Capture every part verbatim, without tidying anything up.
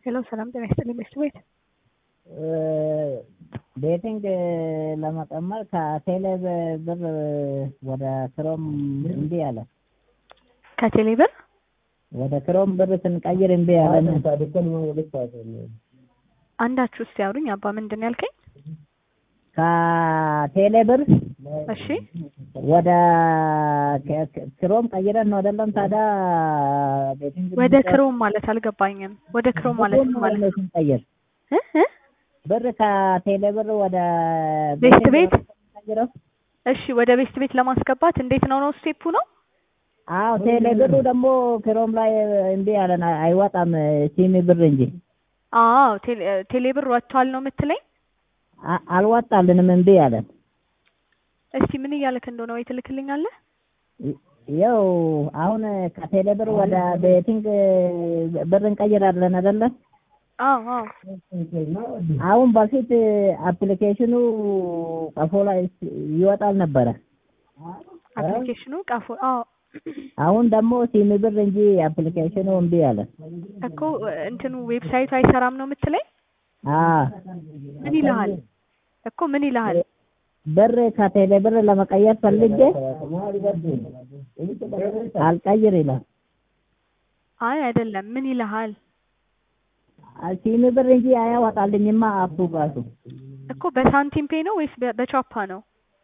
ሄሎ ሰላም ጤና ይስጥልኝ መስት ቤት ቤቲንግ ለመቀመር ከቴሌ ብር ወደ ክሮም እምቢ አለ። ከቴሌ ብር ወደ ክሮም ብር ስንቀይር እምቢ አለ። አንዳችሁ እስቲ አውሩኝ አባ ምንድን ያልከኝ? ከቴሌ ብር እሺ ወደ ክሮም ቀይረን ነው አይደለም? ታዲያ ቤቲንግ ወደ ክሮም ማለት አልገባኝም። ወደ ክሮም ማለት ማለት ነው ስንቀይር እ እ ብር ከቴሌ ብር ወደ ቤስት ቤት ቀይረው። እሺ ወደ ቤስት ቤት ለማስገባት እንዴት ነው ነው ስቴፑ ነው? አዎ ቴሌ ብሩ ደግሞ ክሮም ላይ እምቢ አለን፣ አይወጣም ሲሚ ብር እንጂ። አዎ ቴሌ ብር ወጥቷል ነው የምትለኝ? አልወጣልንም እምቢ አለን። እስቲ ምን እያለክ እንደሆነ ወይ ትልክልኛለህ? ያው አሁን ከቴሌ ብር ወደ ቤቲንግ ብር እንቀይራለን አይደለ? አዎ አዎ። አሁን በፊት አፕሊኬሽኑ ቀፎ ላይ ይወጣል ነበረ። አፕሊኬሽኑ ቀፎ አዎ። አሁን ደግሞ ሲሚ ብር እንጂ አፕሊኬሽኑ እምቢ አለ እኮ። እንትኑ ዌብሳይቱ አይሰራም ነው የምትለኝ? አዎ። ምን ይልሃል እኮ ምን ይልሃል? ብር ከቴሌ ብር ለመቀየር ፈልጌ አልቀይር ይላል። አይ አይደለም፣ ምን ይልሃል? ሲሚ ብር እንጂ አያወጣልኝማ አፑ ባሱ እኮ። በሳንቲም ፔ ነው ወይስ በቻፓ ነው?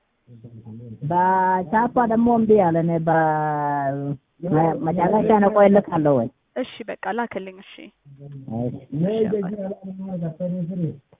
በቻፓ ደግሞ እምቢ አለን። በመጨረሻ ነው ቆይ ልካለሁ ወይ? እሺ በቃ ላክልኝ። እሺ እሺ